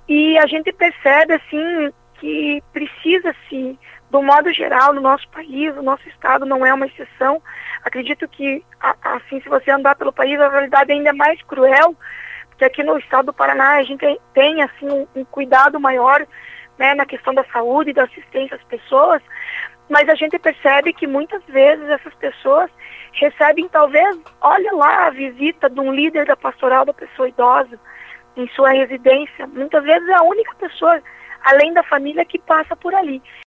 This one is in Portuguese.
E a gente percebe, assim, que precisa-se, do modo geral, no nosso país, o nosso estado não é uma exceção. Acredito que, assim, se você andar pelo país, a realidade ainda é mais cruel, porque aqui no estado do Paraná a gente tem assim, um cuidado maior, né, na questão da saúde e da assistência às pessoas, mas a gente percebe que muitas vezes essas pessoas recebem, talvez, olha lá, a visita de um líder da pastoral da pessoa idosa em sua residência. Muitas vezes é a única pessoa, além da família, que passa por ali.